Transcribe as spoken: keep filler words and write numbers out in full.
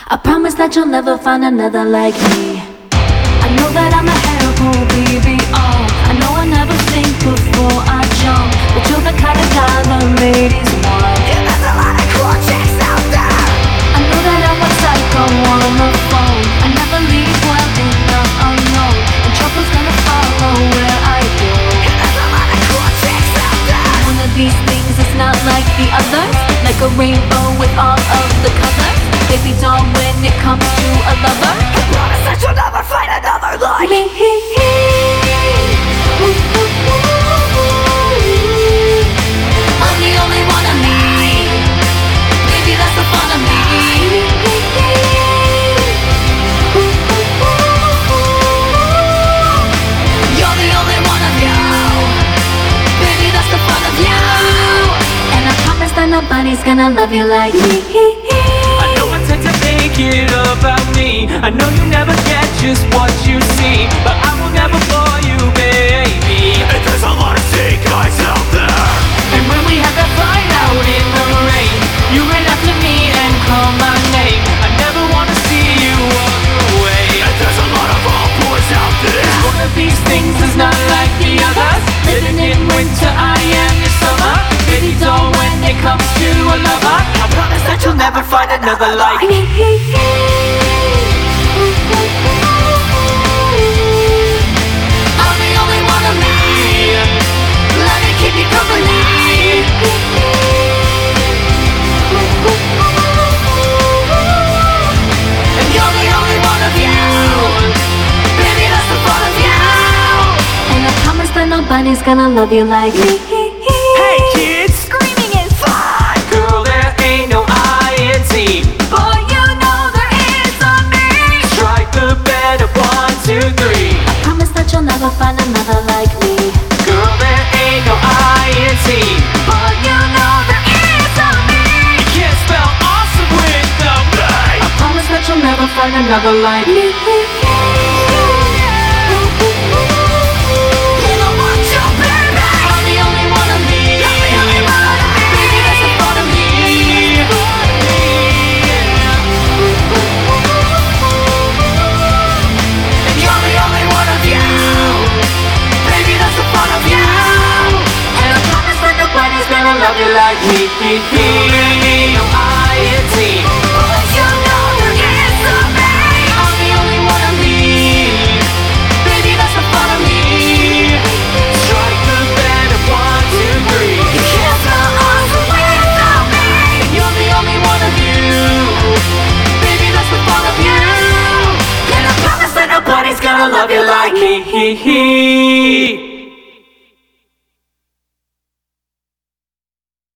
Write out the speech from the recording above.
I promise that you'll never find another like me. I know that I'm a hero, baby, oh I know I never think before I jump, but you're the kind of guy the ladies want. Yeah, there's a lot of cool chicks out there. I know that I'm a psycho on the phone. I never leave well in the unknown, and trouble's gonna follow where I go. Yeah, there's a lot of cool chicks out there. One of these things is not like the others, like a rainbow with all of the colors. Baby doll, when it comes to a lover, I promise that you'll never find another like me. I'm the only one of me. Baby, that's the fun of me. You're the only one of you. Baby, that's the fun of you. And I promise that nobody's gonna love you like me. I know I tend to make it about me. I know you never get just what you see, but I will never bore you, baby. And there's a lot of sick guys out there. And when we have that fight out in the rain, you ran after me and called my name. I never wanna see you walk away. And there's a lot of old boys out there. One of these things is not like the others. Living in winter, I am your summer. Baby doll, when it comes to a lover, I promise that you'll never find another like me. I'm the only one of me. Let me keep you company. And you're the only one of you. Baby, that's the fun of you. And I promise that nobody's gonna love you like me. Hey kids, Screaming is fun. girl, there ain't no I in team. Boy, you know there is a me. Strike the band of one, two, three. I promise that you'll never find another like me. Girl, there ain't no I in team. Boy, you know there is a me. You can't spell awesome without me. I promise that you'll never find another like me. I'm the only one of me. Baby, that's the fun of me. And you're the only one of you. Baby, that's the fun of you. And I promise that nobody's gonna love you like me. There ain't no I in team. But you know there is a me. I'm the only one of me. Baby, that's the fun of me. Strike the band of one, two, three. You can't spell awesome without me. You're the only one of you. Baby, that's the fun of you. And I promise that nobody's gonna love you like me. Hee hee.